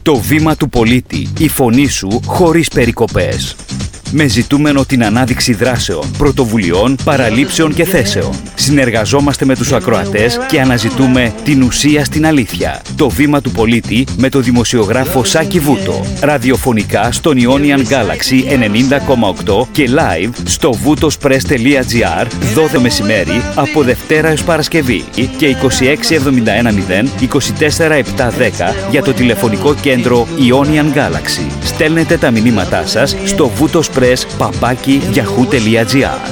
Το βήμα του πολίτη, η φωνή σου χωρίς περικοπές. Με ζητούμενο την ανάδειξη δράσεων, πρωτοβουλειών, παραλήψεων και θέσεων. Συνεργαζόμαστε με τους ακροατές και αναζητούμε την ουσία στην αλήθεια. Το βήμα του πολίτη με το δημοσιογράφο Σάκη Βούτο. Ραδιοφωνικά στον Ionian Galaxy 90,8 και live στο voutospress.gr 12 μεσημέρι από Δευτέρα έως Παρασκευή και 26710 24710 για το τηλεφωνικό κέντρο Ionian Galaxy. Στέλνετε τα μηνύματά σας στο voutospress@yahoo.gr.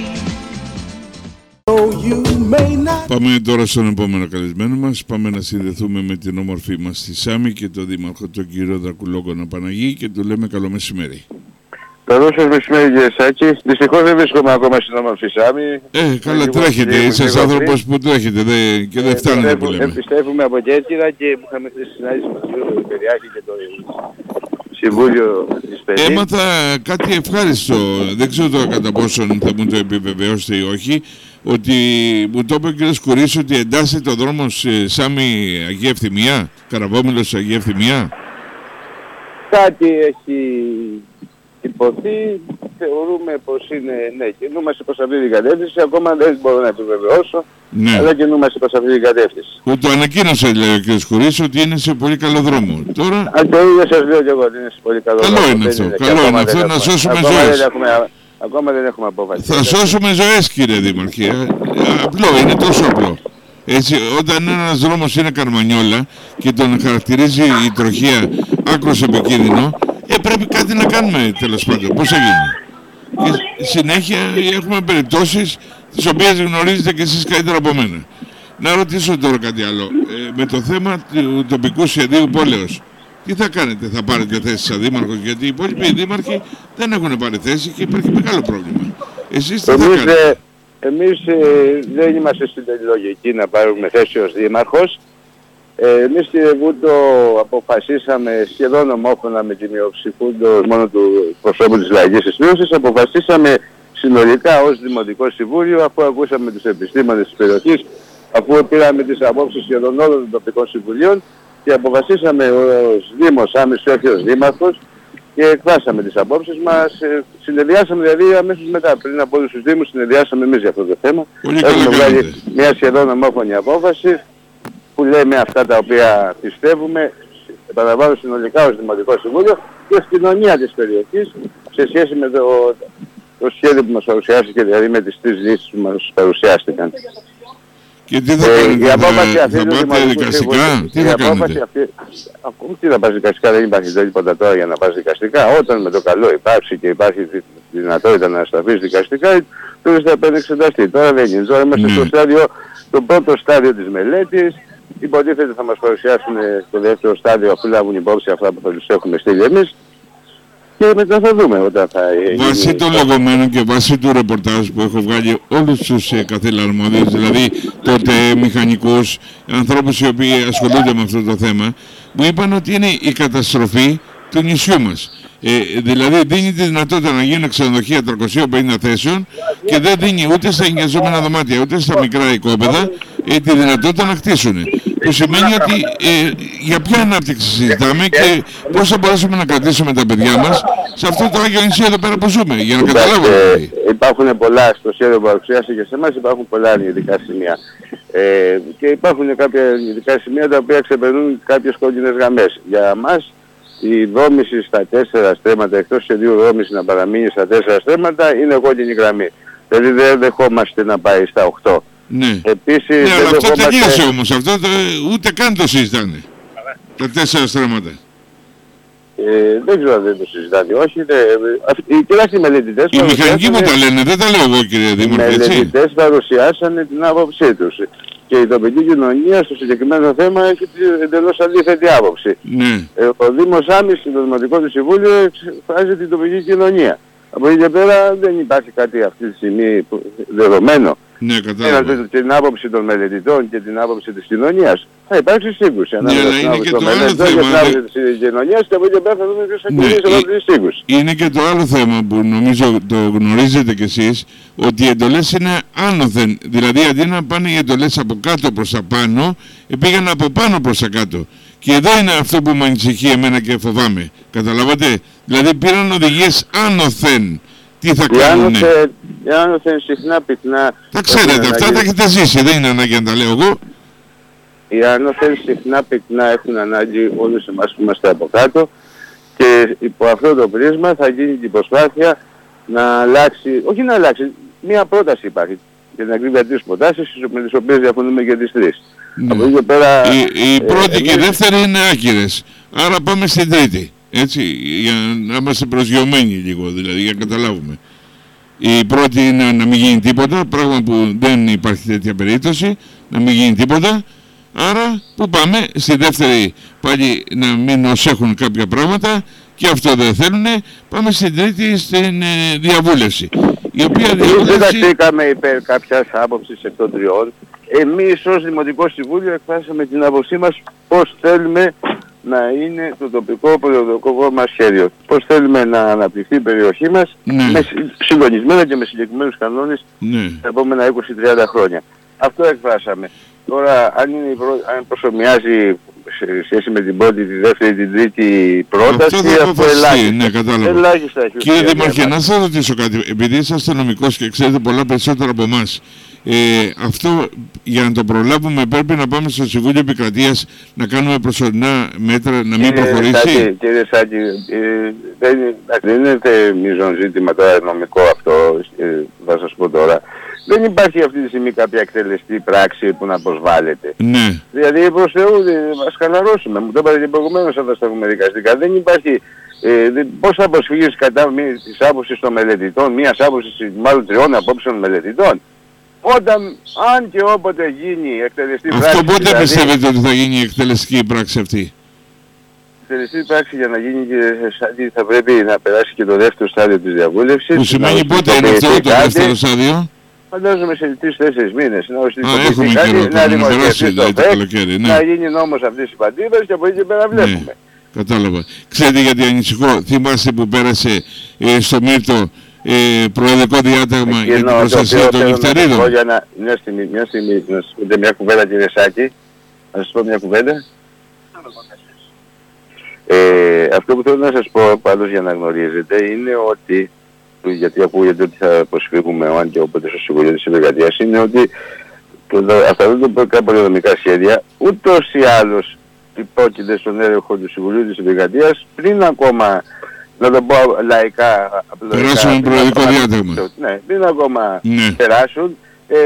Πάμε τώρα στον επόμενο καλεσμένο μας. Πάμε να συνδεθούμε με την όμορφη μας τη Σάμι και τον δήμαρχο, τον κύριο Δρακουλόγκονα Παναγή, και του λέμε καλό μεσημέρι. Καλό σας μεσημέρι, κύριε Σάκη. Δυστυχώς δεν βρίσκομαι ακόμα στην όμορφη Σάμι. Καλά τρέχετε. Είσαστε άνθρωπος που τρέχετε και δεν φτάνετε που λέμε. Επιστρέφουμε από Κέρκυρα και που είχαμε χθες συνάντηση με τον κύριο Περιφερειάρχη και το Συμβούλιο της Παιδείας. Έμαθα κάτι ευχάριστο. Δεν ξέρω τώρα κατά πόσον θα μου το επιβεβαιώσετε ή όχι. Ότι μου το είπε ο κ. Σκουρής ότι εντάσσεται ο δρόμος Σάμι Αγία Ευθυμία, Καραβόμυλος Αγία Ευθυμία. Κάτι έχει υποθεί, θεωρούμε πως είναι, ναι, κινούμαστε προς αυτή την κατεύθυνση, ακόμα δεν μπορώ να επιβεβαιώσω, ναι, αλλά κινούμαστε προς αυτή την κατεύθυνση. Που το ανακοίνωσε, λέει ο κ. Σκουρής, ότι είναι σε πολύ καλό δρόμο. Τώρα... το ίδιο σας λέω και εγώ ότι είναι σε πολύ καλό δρόμο. Καλό είναι αυτό, καλό είναι αυτό, να σώσουμε ζωές. Ακόμα δεν έχουμε απόφαση. Θα σώσουμε ζωές, κύριε Δήμαρχε. Απλό, είναι τόσο απλό. Έτσι, όταν ένας δρόμος είναι καρμανιόλα και τον χαρακτηρίζει η τροχία άκρος επικίνδυνο, πρέπει κάτι να κάνουμε, τέλος πάντων. Πώς θα γίνει? Και συνέχεια έχουμε περιπτώσεις τις οποίες γνωρίζετε και εσείς καλύτερα από μένα. Να ρωτήσω τώρα κάτι άλλο. Με το θέμα του τοπικού σχεδίου πόλεως, τι θα κάνετε? Θα πάρετε θέση σαν δήμαρχος? Γιατί οι υπόλοιποι δήμαρχοι δεν έχουν πάρει θέση και υπάρχει μεγάλο πρόβλημα. Εσείς τι θα κάνετε? Εμείς δεν είμαστε στην λογική να πάρουμε θέση ως δήμαρχος. Εμείς, κύριε Βούτο, αποφασίσαμε σχεδόν ομόφωνα με τη μειοψηφούντος μόνο του προσώπου της Λαϊκής Συστήριξης, αποφασίσαμε συνολικά ως Δημοτικό Συμβούλιο, αφού ακούσαμε τους επιστήμονες της περιοχής, αφού πήραμε τις απόψεις σχεδόν όλων των τοπικών συμβουλίων, και αποφασίσαμε ως Δήμος, άμεσος όχι ως Δήμαρχος, και εκφράσαμε τις απόψεις μας. Συνεδριάσαμε δηλαδή αμέσως μετά, πριν από όλους τους Δήμους, συνεδριάσαμε εμείς για αυτό το θέμα. Έχουμε βγάλει μια σχεδόν ομόφωνη απόφαση που λέμε αυτά τα οποία πιστεύουμε, επαναλαμβάνω, συνολικά ως Δημοτικό Συμβούλιο και ως κοινωνία της περιοχής, σε σχέση με το σχέδιο που μας παρουσιάστηκε, δηλαδή με τις τρεις λύσεις που μας παρουσιάστηκαν. Και τι θα κάνετε, θα πάτε δικαστικά? Τι θα κάνετε? Τι θα πας δικαστικά? Δεν υπάρχει τίποτα τώρα για να πας δικαστικά. Όταν με το καλό υπάρξει και υπάρχει δυνατότητα να σταθείς δικαστικά, τότε θα επανεξεταστεί. Τώρα δεν γίνει. Τώρα είμαστε στο πρώτο στάδιο της μελέτης. Υποτίθεται θα μας παρουσιάσουν το δεύτερο στάδιο, αφού λάβουν υπόψη αυτά που θα τους έχουμε στείλει εμείς. Και μετά θα δούμε όταν θα γίνει. Βάσει των λεγόμενων και βάσει του ρεπορτάζ που έχω βγάλει όλους τους καθήλαρμόδιους, δηλαδή τότε μηχανικούς, ανθρώπους οι οποίοι ασχολούνται με αυτό το θέμα, μου είπαν ότι είναι η καταστροφή του νησιού μας. Δηλαδή δίνει τη δυνατότητα να γίνουν ξενοδοχεία 350 θέσεων και δεν δίνει ούτε στα ενοικιαζόμενα δωμάτια ούτε στα μικρά οικόπεδα τη δυνατότητα να χτίσουν. Που σημαίνει ότι για ποια ανάπτυξη συζητάμε και πώς θα μπορέσουμε να κρατήσουμε τα παιδιά μας σε αυτό το Άγιο νησί εδώ πέρα που ζούμε, για να καταλάβουμε. Υπάρχουν πολλά στο σχέδιο που παρουσιάσει και σε εμάς, υπάρχουν πολλά αρνητικά σημεία. Και υπάρχουν κάποια αρνητικά σημεία τα οποία ξεπερνούν κάποιες κόκκινες γραμμές. Για μας η δόμηση στα 4 στρέμματα, εκτός σχεδίου δόμηση να παραμείνει στα 4 στρέμματα, είναι κόκκινη γραμμή. Δηλαδή δεν δεχόμαστε να πάει στα 8. Ναι, επίσης, ναι, αλλά αυτό τελείωσε όμως, αυτό ούτε καν το συζητάνε, τα 4 στρέμματα. Δεν ξέρω αν δεν το συζητάνε, όχι. Κοιτάξτε, οι μελετητές... Οι μηχανικοί μου τα λένε, δεν τα λέω εγώ, κύριε Δήμαρχε, έτσι. Οι μελετητές παρουσιάσανε την άποψή τους. Και η τοπική κοινωνία στο συγκεκριμένο θέμα έχει εντελώς αντίθετη άποψη. Ναι. Ο Δήμος Άμης, το Δημοτικό του Συμβούλιο, εκφράζει την τοπική κοινωνία. Από εκεί και πέρα δεν υπάρχει κάτι αυτή τη στιγμή δεδομένο. Ναι, κατάλαβα. Την άποψη των μελετητών και την άποψη της κοινωνίας, θα υπάρξει σύγκρουση. Ναι, αλλά είναι και το άλλο θέμα. Την άποψη της κοινωνίας και από εκεί πέρα θα δούμε ποιος θα κερδίσει αυτή τη σύγκρουση. Είναι και το άλλο θέμα που νομίζω το γνωρίζετε κι εσείς, ότι οι εντολές είναι άνωθεν. Δηλαδή αντί να πάνε οι εντολές από κάτω προς τα πάνω, πήγαν από πάνω προς τα κάτω. Και εδώ είναι αυτό που με ανησυχεί εμένα και φοβάμαι. Καταλάβατε? Δηλαδή πήραν οδηγίες άνωθεν. Τι θα κάνουνε? Οι άνωθεν συχνά πυκνά... Τα ξέρετε, αυτά τα έχετε ζήσει, δεν είναι ανάγκη να τα λέω εγώ. Οι άνωθεν συχνά πυκνά έχουν ανάγκη όλους εμάς που είμαστε από κάτω και υπό αυτό το πρίσμα θα γίνει την προσπάθεια να αλλάξει, όχι να αλλάξει, μία πρόταση υπάρχει για την ακρίβεια τρεις προτάσεις με τις οποίες διαφωνούμε και τις τρεις. Ναι. Από εκεί πέρα, η πρώτη και η δεύτερη είναι άκυρες, άρα πάμε στην τρίτη, έτσι, για να είμαστε προσγειωμένοι λίγο, δηλαδή, για να καταλάβουμε. Η πρώτη είναι να μην γίνει τίποτα, πράγμα που δεν υπάρχει τέτοια περίπτωση, να μην γίνει τίποτα. Άρα που πάμε στη δεύτερη πάλι να μην ως έχουν κάποια πράγματα και αυτό δεν θέλουν, πάμε στην τρίτη στην διαβούλευση. Η οποία διαβούλευση... Δεν ταξίκαμε υπέρ κάποιας άποψης εκ των τριών. Εμείς ως Δημοτικό Συμβούλιο εκφράσαμε την άποψή μας πώς θέλουμε να είναι το τοπικό προεδρικό μας σχέδιο. Πώς θέλουμε να αναπτυχθεί η περιοχή μας, ναι, συντονισμένα και με συγκεκριμένους κανόνες, ναι, τα επόμενα 20-30 χρόνια. Αυτό εκφράσαμε. Τώρα, αν προσωμιάζει σε σχέση με την πρώτη, τη δεύτερη, την τρίτη πρόταση, αυτό ελάχιστα. Ναι, κατάλαβα. Ελάχιστα. Κύριε Δήμαρχε, να σας ρωτήσω κάτι, επειδή είσαστε νομικός και ξέρετε πολλά περισσότερα από εμάς. Αυτό για να το προλάβουμε πρέπει να πάμε στο Συμβούλιο Επικρατείας να κάνουμε προσωρινά μέτρα, να μην προχωρήσει. Κύριε Σάκη, δεν είναι μείζον ζήτημα τώρα νομικό αυτό, θα σας πω τώρα. Δεν υπάρχει αυτή τη στιγμή κάποια εκτελεστή πράξη που να προσβάλλεται. Ναι. Δηλαδή προς Θεού ας χαλαρώσουμε. Μου το είπατε και προηγουμένως όταν σταθούμε δικαστικά. Δεν υπάρχει... πώς θα προσφύγεις κατά της άποψης των μελετητών, μιας άποψης μάλλον τριών απόψεων μελετητών. Όταν, αν και όποτε γίνει η εκτελεστή πράξη... Αυτό πότε δηλαδή, πιστεύετε ότι θα γίνει η εκτελεστική πράξη αυτή? Η εκτελεστή πράξη για να γίνει και θα πρέπει να περάσει και το δεύτερο στάδιο της διαβούλευσης. Που σημαίνει πότε είναι αυτό το δεύτερο στάδιο? Φαντάζομαι σε 3-4 μήνες. Έχουμε καιρό να δημοσιεύσει το καλοκαίρι. Να γίνει νόμος αυτής της παντίδας και από εκεί και πέρα βλέπουμε. Ναι, κατάλαβα. Ξέρετε γιατί ανησυχώ? Θυμάστε που πέρασε στο Μύρτο προεδρικό διάταγμα για την προστασία των νυχτερίδων? Μια στιγμή, να σας πείτε μια κουβέντα, κύριε Σάκη. Να σας πω μια κουβέντα. Αυτό που θέλω να σας πω πάντως για να γνωρίζετε είναι ότι, γιατί ακούγεται ότι θα προσφύγουμε αν και όποτε στο Συμβουλίο της Επικρατείας, είναι ότι αυτά τα πολυδομικά σχέδια ούτως ή άλλως υπόκειται στον έλεγχο του Συμβουλίου της Επικρατείας πριν ακόμα, να το πω λαϊκά, περάσουν προεδρικό διάταγμα. Ναι, πριν ακόμα περάσουν,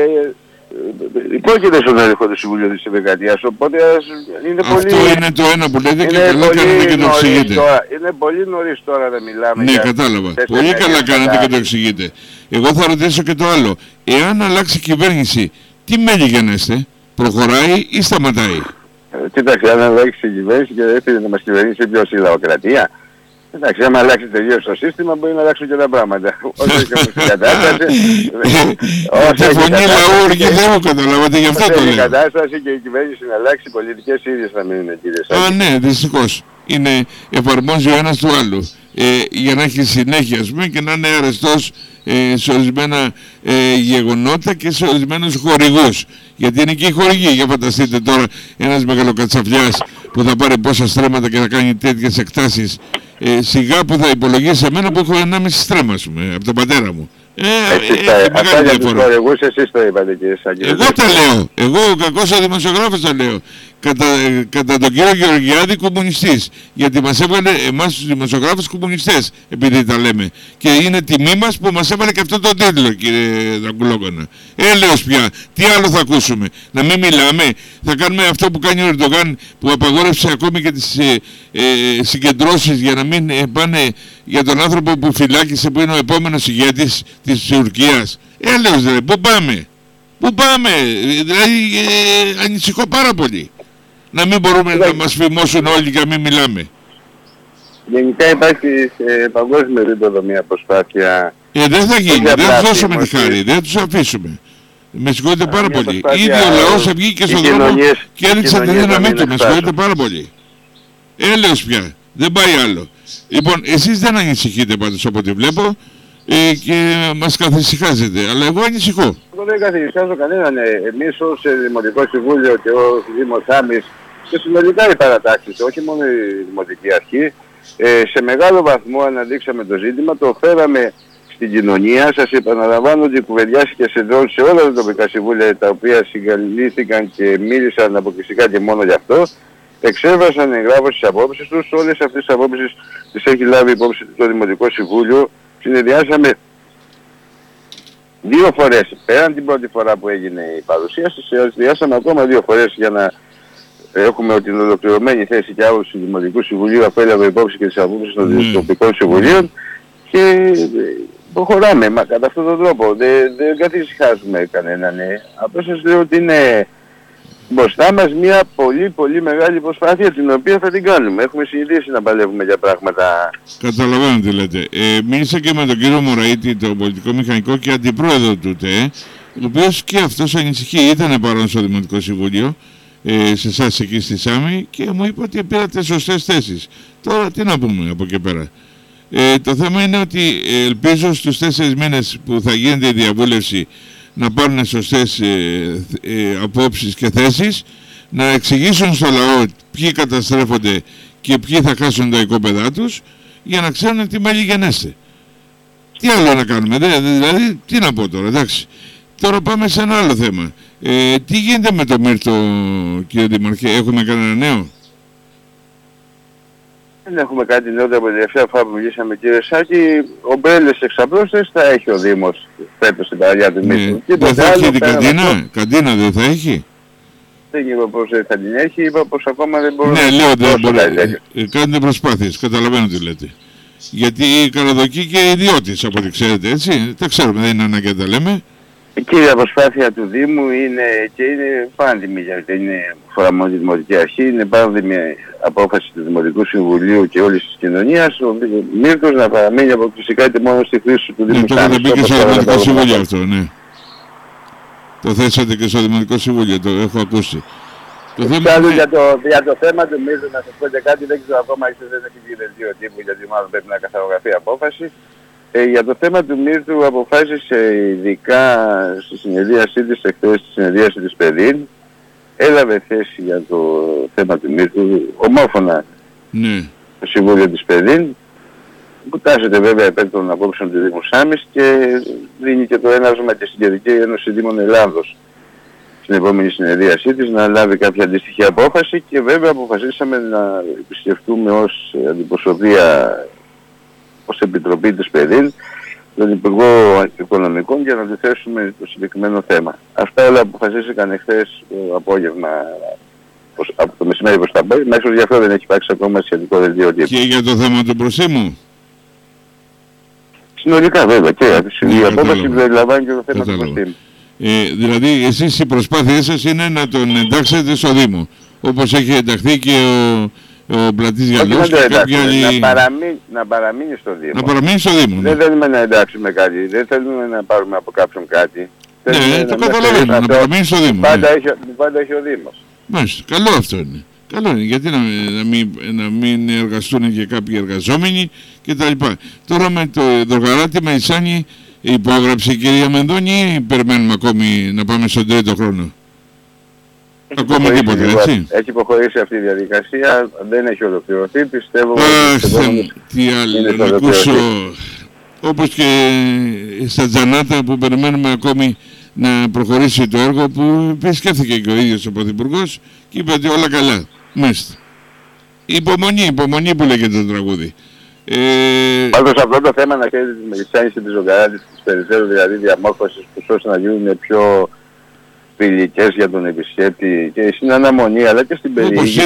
υπόκειται στον έλεγχο του Συμβουλίου της Επικρατείας, οπότε είναι αυτό πολύ... Αυτό είναι το ένα που λέτε και καλά κάνετε και το εξηγείτε. Είναι πολύ νωρίς τώρα να μιλάμε. Ναι, κατάλαβα. Πολύ καλά κάνετε και το εξηγείτε. Εγώ θα ρωτήσω και το άλλο. Εάν αλλάξει η κυβέρνηση, τι μέλη γενέστε? Προχωράει ή σταματάει? Κοίταξε, αν αλλάξει η κυβέρνηση και έρθει να μας κυβερνήσει ποιος η λαοκρατία. Εντάξει, άμα αλλάξει τελείως το σύστημα μπορεί να αλλάξουν και τα πράγματα. Όσο έχει όμως η κατάσταση... Τη φωνή λαού και δεν καταλάβατε, γι' αυτό το λέω. Η κατάσταση και η κυβέρνηση να αλλάξει, οι πολιτικές ίδιες θα μείνουν, κύριε Σάκη. Α, ναι, δυστυχώς. Εφαρμόζει ο ένας του άλλου. Για να έχει συνέχεια, ας πούμε, και να είναι αρεστός σε ορισμένα γεγονότα και σε ορισμένους χορηγούς. Γιατί είναι και οι χορηγοί. Για φανταστείτε τώρα ένας μεγαλοκατσαφιάς που θα πάρει πόσα στρέμματα και θα κάνει τέτοιες εκτάσεις. Σιγά που θα υπολογίσει εμένα που έχω 1,5 στρέμμα, ας πούμε, από τον πατέρα μου. Αυτά για τους χορηγούς εσείς το είπατε, κύριε Σάκη. Εγώ τα λέω. Εγώ ο κακός ο δημοσιογράφος τα λέω. Κατά τον κύριο Γεωργιάδη κομμουνιστής. Γιατί μας έβγαλε εμάς τους δημοσιογράφους κομμουνιστές, επειδή τα λέμε. Και είναι τιμή μας που μας έβαλε και αυτό το τίτλο, κύριε Δαγκουλόκονα. Έλεος πια, τι άλλο θα ακούσουμε? Να μην μιλάμε? Θα κάνουμε αυτό που κάνει ο Ερντογάν, που απαγόρευσε ακόμη και τις συγκεντρώσεις για να μην πάνε για τον άνθρωπο που φυλάκισε, που είναι ο επόμενος ηγέτης της Τουρκίας. Έλεος δηλαδή, πού πάμε? Πού πάμε? Δηλαδή ανησυχώ πάρα πολύ. Να μην μπορούμε να μας φημώσουν όλοι και να μην μιλάμε. Γενικά υπάρχει σε παγκόσμιο επίπεδο μια προσπάθεια... Δεν θα γίνει, δεν θα δώσουμε τη χάρη, δεν τους αφήσουμε. Με συγχωρείτε πάρα πολύ. Ήδη ο λαός βγήκε στον δρόμο και έδειξε τη δύναμή του. Με συγχωρείτε πάρα πολύ. Έλεος πια. Δεν πάει άλλο. Λοιπόν, εσείς δεν ανησυχείτε πάντως από ό,τι βλέπω και μας καθησυχάζετε. Αλλά εγώ ανησυχώ. Εγώ δεν καθησυχάζω κανέναν. Εμείς ως Δημοτικό Συμβούλιο και ως Δήμος Σάμης και συνολικά οι παρατάξεις, όχι μόνο η Δημοτική Αρχή, σε μεγάλο βαθμό αναδείξαμε το ζήτημα, το φέραμε στην κοινωνία. Σας επαναλαμβάνω ότι κουβεντιάστηκε σε όλα τα τοπικά συμβούλια τα οποία συγκαλύφθηκαν και μίλησαν αποκλειστικά και μόνο γι' αυτό. Εξέβασαν εγγράφως τις απόψεις τους. Όλες αυτές τις απόψεις τις έχει λάβει υπόψη το Δημοτικό Συμβούλιο. Συνεδριάσαμε 2 φορές, πέραν την πρώτη φορά που έγινε η παρουσίαση, συνεδριάσαμε ακόμα 2 φορές για να έχουμε την ολοκληρωμένη θέση και άποψη του Δημοτικού Συμβουλίου, αφού έλαβε υπόψη και τις απόψεις των τοπικών συμβουλίων και προχωράμε κατά αυτόν τον τρόπο. Δεν καθησυχάζουμε κανέναν. Απλώς σας λέω ότι είναι μπροστά μας μια πολύ μεγάλη προσπάθεια την οποία θα την κάνουμε. Έχουμε συνηθίσει να παλεύουμε για πράγματα. Καταλαβαίνω τι λέτε. Μίλησα και με τον κύριο Μωραήτη, τον πολιτικό μηχανικό και αντιπρόεδρο του ΤΕ, ο οποίος και αυτός ανησυχεί. Ήταν παρόν στο Δημοτικό Συμβούλιο, σε εσάς εκεί στη Σάμη, και μου είπε ότι πήρατε σωστές θέσεις. Τώρα τι να πούμε από εκεί πέρα. Το θέμα είναι ότι ελπίζω στους 4 μήνες που θα γίνεται η διαβούλευση να πάρουν σωστές απόψεις και θέσεις, να εξηγήσουν στο λαό ποιοι καταστρέφονται και ποιοι θα χάσουν τα οικόπεδά τους, για να ξέρουν τι μέλη γενέστε. Τι άλλο να κάνουμε, δηλαδή τι να πω τώρα, εντάξει. Τώρα πάμε σε ένα άλλο θέμα. Τι γίνεται με το Μύρτο, κύριε Δημαρχέ, έχουμε κανένα νέο? Δεν έχουμε κάτι νέο από την τελευταία φορά που μιλήσαμε, κύριε Σάκη. Ομπρέλες εξαπλώστες θα έχει ο Δήμος φέτος στην παραλία του Μύρτου. Δεν θα έχει την καντίνα, καντίνα δεν θα έχει? Δεν είπα πως θα την έχει, είπα πως ακόμα δεν μπορεί. Ναι, λέω δεν μπορεί. Κάνετε προσπάθειες, καταλαβαίνω τι λέτε. Γιατί η Καραδοκή και ιδιώτης, από ό,τι ξέρετε, έτσι, τα ξέρουμε, δεν είναι ανάγκη να τα λέμε. Η κύρια προσπάθεια του Δήμου είναι και είναι πάντιμη, γιατί είναι φορά μόνο τη Δημοτική Αρχή, είναι πάντιμη απόφαση του Δημοτικού Συμβουλίου και όλης της κοινωνίας, ο Μύρτος να παραμείνει αποκλειστικά είτε μόνο στη χρήση του Δήμου. Ναι, το είχατε πει και στο Δημοτικό Συμβούλιο αυτό, ναι. Το θέσατε και στο Δημοτικό Συμβούλιο, το έχω ακούσει. Εξάλλου για το θέμα του Μύρτου, να σας πω και κάτι, δεν ξέρω ακόμα, ίσως δεν έχει βγει δελτίο τύπου, γιατί μάλλον πρέπει να καθαρογραφεί απόφαση. Για το θέμα του Μύρτου αποφάσισε ειδικά στη συνεδρίασή της, εχθές στη συνεδρίαση της ΠΕΔΗΝ, έλαβε θέση για το θέμα του Μύρτου ομόφωνα το Συμβούλιο της ΠΕΔΗΝ, που τάσεται βέβαια υπέρ των απόψεων του Δήμου Σάμης και δίνει και το ένασμα και στην Κεντρική Ένωση Δήμων Ελλάδος στην επόμενη συνεδρίασή της να λάβει κάποια αντίστοιχη απόφαση, και βέβαια αποφασίσαμε να επισκεφτούμε ως αντιπροσωπεία, ως Επιτροπή της ΠΕΔΗΝ, τον Υπουργό Οικονομικών, για να του θέσουμε το συγκεκριμένο θέμα. Αυτά όλα αποφασίστηκαν εχθές το απόγευμα, από το μεσημέρι προς τα πρωί, μέχρι γι' αυτό δεν έχει υπάρξει ακόμα σχετικό δελτίο τύπου. Και για το θέμα του προσήμου? Συνολικά βέβαια, και η απόφαση περιλαμβάνει και το θέμα του προσήμου. Δηλαδή εσείς οι προσπάθειές σας είναι να τον εντάξετε στο Δήμο, όπως έχει ενταχθεί και ο Πλατής Γιαννός και κάποιοι άλλοι... Να παραμείνει στο Δήμο. Να παραμείνει στο Δήμο. Δεν θέλουμε να εντάξουμε κάτι, δεν θέλουμε να πάρουμε από κάποιον κάτι. Ναι, το καταλαβαίνω, να παραμείνει στο Δήμο. Πάντα έχει ο Δήμος. Μάλιστα, καλό αυτό είναι. Καλό είναι, γιατί να μην εργαστούν και κάποιοι εργαζόμενοι κτλ. Τώρα με το Δρογαράτη με Ισάνη υπόγραψε η κυρία Μενδώνη ή περιμένουμε ακόμη να πάμε στον 3ο χρόνο? Ακόμη τίποτα, έτσι. Έχει προχωρήσει αυτή η διαδικασία, δεν έχει ολοκληρωθεί, πιστεύω τι άλλο να ακούσω, όπως και στα Τζανάτα που περιμένουμε ακόμη να προχωρήσει το έργο, που επισκέφθηκε και ο ίδιος ο Πρωθυπουργός και είπε ότι όλα καλά. Μάλιστα. Υπομονή που λέγεται το τραγούδι. Πάντως αυτό το θέμα να ξέρετε της Μελισσάνης και της Ζωγαράτης, της περιφέρου δηλαδή διαμόρφωσης, που ώστε να γίνουν πιο φιλικές για τον επισκέπτη και στην αναμονή αλλά και στην περιοχή.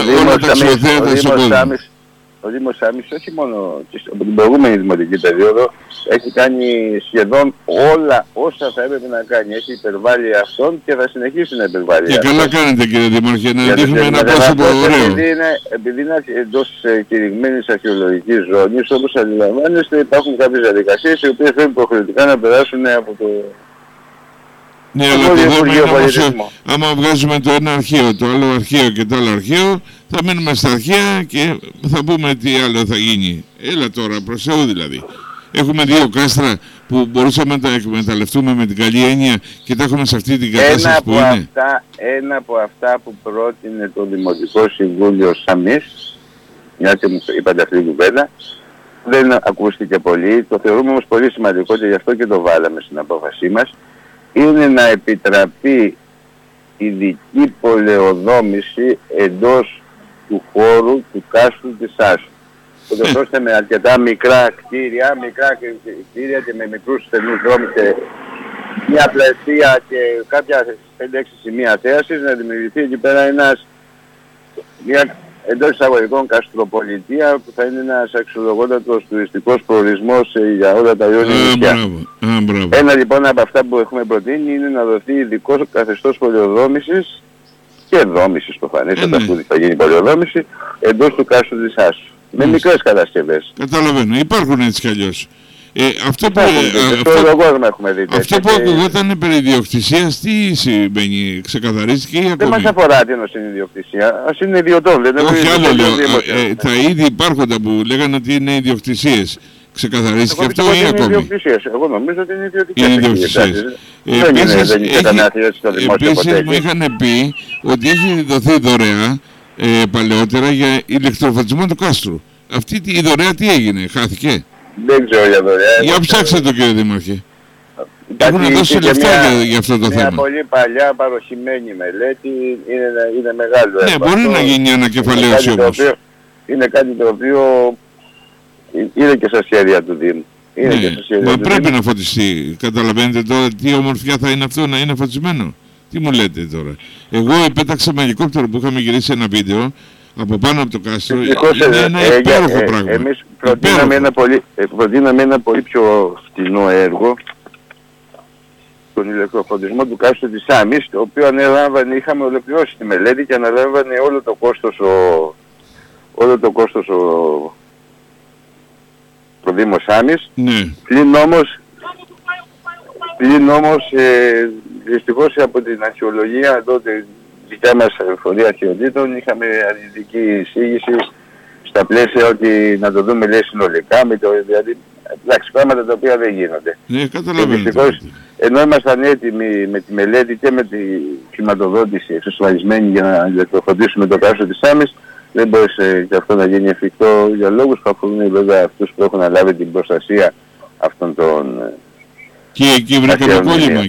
Ο Δήμος Σάμης όχι μόνο από την προηγούμενη δημοτική περίοδο έχει κάνει σχεδόν όλα όσα θα έπρεπε να κάνει. Έχει υπερβάλει αυτόν και θα συνεχίσει να υπερβάλει. Και καλά κάνετε κύριε Δημάρχε, να δείχνουμε ένα πρόσωπο ωραίο. Επειδή είναι εντός κηρυγμένης αρχαιολογικής ζώνης, όπως αντιλαμβάνεστε, υπάρχουν κάποιες διαδικασίες οι οποίες πρέπει υποχρεωτικά να περάσουν από το Ναι, αλλά το θέμα είναι όμως, άμα βγάζουμε το ένα αρχείο, το άλλο αρχείο και το άλλο αρχείο, θα μείνουμε στα αρχεία και θα πούμε τι άλλο θα γίνει. Έλα τώρα, προς Θεού δηλαδή. Έχουμε δύο κάστρα που μπορούσαμε να τα εκμεταλλευτούμε με την καλή έννοια και τα έχουμε σε αυτή την κατάσταση που είναι. Ένα από αυτά που πρότεινε το Δημοτικό Συμβούλιο Σαμής, μια και μου είπατε αυτή την κουβέντα, δεν ακούστηκε πολύ, το θεωρούμε όμως πολύ σημαντικό και γι' αυτό και το βάλαμε στην απόφασή μας, είναι να επιτραπεί ειδική πολεοδόμηση εντός του χώρου του κάστρου της Άσου. Ώστε με αρκετά μικρά κτίρια και με μικρούς στενούς δρόμους και μια πλαισία και κάποια 5-6 σημεία θέασης να δημιουργηθεί εκεί πέρα μια εντός εισαγωγικών καστροπολιτεία που θα είναι ένας αξιολογότατος τουριστικός προορισμός για όλα τα Ιόνια νησιά. Ένα λοιπόν από αυτά που έχουμε προτείνει είναι να δοθεί ειδικό καθεστώς πολεοδόμησης και δόμησης προφανέστατα που θα γίνει πολεοδόμηση εντός του κάστρου της Άσου. Με μικρές κατασκευές. Καταλαβαίνω. Υπάρχουν έτσι κι αλλιώς. Αυτό που ακουγόταν περί ιδιοκτησίας, τι συμβαίνει, ξεκαθαρίστηκε ή ακόμη? Δεν μας αφορά την ιδιοκτησία, ας είναι ιδιωτών. Όχι άλλο λέω, τα ήδη υπάρχοντα που λέγανε ότι είναι ιδιοκτησίες, ξεκαθαρίστηκε αυτό ή ακόμη? Εγώ νομίζω ότι είναι ιδιοκτησίες. Επίσης μου είχαν πει ότι έχει δοθεί δωρεά παλαιότερα για ηλεκτροφωτισμό του κάστρου. Αυτή η δωρεά τι έγινε, χάθηκε? Δεν ξέρω για δωρεά. Για ψάξτε το κύριε Δήμαρχε. Έχουν δώσει λεφτά για αυτό το θέμα. Μια πολύ παλιά παροχημένη μελέτη, είναι μεγάλο. Ναι, μπορεί να γίνει ανακεφαλαίωση όμως. Είναι κάτι το οποίο είναι και στα σχέδια του Δήμου. Μα πρέπει να φωτιστεί. Καταλαβαίνετε τώρα τι ομορφιά θα είναι αυτό να είναι φωτισμένο? Τι μου λέτε τώρα? Εγώ επέταξα με ελικόπτερο που είχαμε γυρίσει ένα βίντεο από πάνω από το κάστρο. Είναι ένα υπέροχο πράγμα. Εμείς προτείναμε ένα πολύ πιο φτηνό έργο, τον ηλεκτροφωτισμό του κάστρου της Σάμης, το οποίο είχαμε ολοκληρώσει τη μελέτη και αναλάμβανε όλο το κόστος το Δήμο Σάμης. Ναι. Πλην όμως δυστυχώς από την αρχαιολογία εδώ τη δικιά μας φορεία αρχαιοτήτων είχαμε αρνητική εισήγηση στα πλαίσια ότι να το δούμε λέει συνολικά, δηλαδή εντάξει, πράγματα τα οποία δεν γίνονται. Ναι, καταλαβαίνετε. Δυστυχώς ενώ ήμασταν έτοιμοι με τη μελέτη και με τη χρηματοδότηση εξασφαλισμένη για να ηλεκτροφωτίσουμε το κάστρο της Σάμης, δεν μπορούσε και αυτό να γίνει εφικτό για λόγους που αφορούν βέβαια αυτούς που έχουν αναλάβει την προστασία αυτών των... Και εκεί βρήκαμε κόλλημα,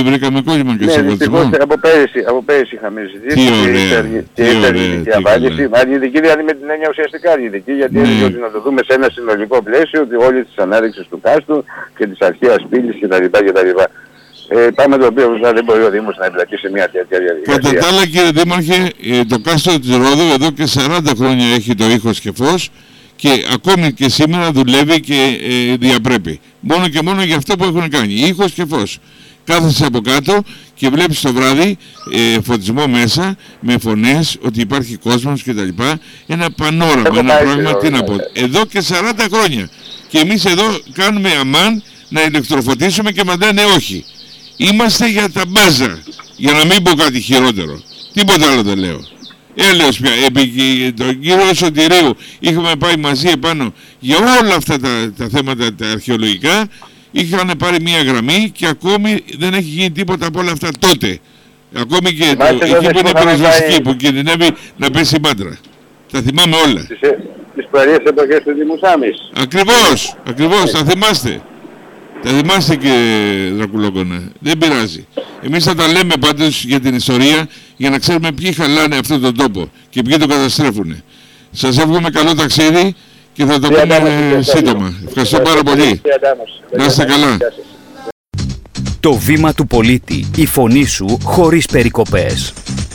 και σε δυστυχώς από πέρυσι είχαμε ζητήσει και ήρθε αρνητική απάντηση. Αρνητική δηλαδή με την έννοια ουσιαστικά αρνητική, γιατί έλεγε ότι να το δούμε σε ένα συνολικό πλαίσιο, ότι όλη της ανάδειξης του κάστρου και της αρχαίας πύλης κτλ. Πάμε το οποίο δεν μπορεί ο Δήμος να εμπλακεί σε μια τέτοια διαδικασία. Κατά τα άλλα κύριε Δήμαρχε, το κάστρο της Ρόδου εδώ και 40 χρόνια έχει το ήχος και φως και ακόμη και σήμερα δουλεύει και διαπρέπει. Μόνο και μόνο για αυτό που έχουν κάνει. Ήχος και φως. Κάθεσαι από κάτω και βλέπεις το βράδυ φωτισμό μέσα με φωνές ότι υπάρχει κόσμος κτλ. Ένα πανόραμα, ένα πράγμα, τι να πω. Εδώ και 40 χρόνια. Και εμείς εδώ κάνουμε αμάν να ηλεκτροφωτίσουμε και μας λένε όχι. Είμαστε για τα μπάζα. Για να μην πω κάτι χειρότερο. Τίποτα άλλο δεν λέω. Έλεος πια, επί τον κύριο Σωτηρίου είχαμε πάει μαζί επάνω για όλα αυτά τα θέματα τα αρχαιολογικά, είχαν πάρει μια γραμμή και ακόμη δεν έχει γίνει τίποτα από όλα αυτά τότε. Ακόμη και εκεί που είναι πυροσβεστική που κινδυνεύει να πέσει η μάντρα. Τα θυμάμαι όλα. Τις παλιές εποχές του Δήμου Σάμης. Ακριβώς, τα θυμάστε. Τα θυμάστε και Δρακουλόκονα. Δεν πειράζει. Εμείς θα τα λέμε πάντως για την ιστορία για να ξέρουμε ποιοι χαλάνε αυτόν τον τόπο και ποιοι το καταστρέφουν. Σας εύχομαι καλό ταξίδι και θα το πούμε σύντομα. Ευχαριστώ πάρα πολύ. Να είστε καλά. Το βήμα του πολίτη. Η φωνή σου χωρίς περικοπές.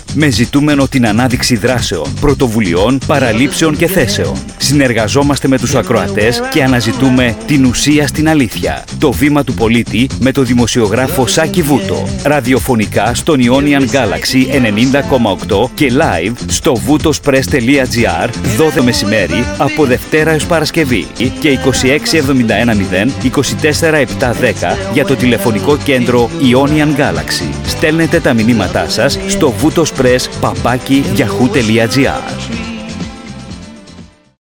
με ζητούμενο την ανάδειξη δράσεων, πρωτοβουλειών, παραλήψεων και θέσεων. Συνεργαζόμαστε με τους ακροατές και αναζητούμε την ουσία στην αλήθεια. Το βήμα του πολίτη με το δημοσιογράφο Σάκη Βούτο. Ραδιοφωνικά στον Ionian Galaxy 90,8 και live στο voutospress.gr 12 μεσημέρι από Δευτέρα έως Παρασκευή και 26710 24710 για το τηλεφωνικό κέντρο Ionian Galaxy. Στέλνετε τα μηνύματά σας στο voutospress@yahoo.gr.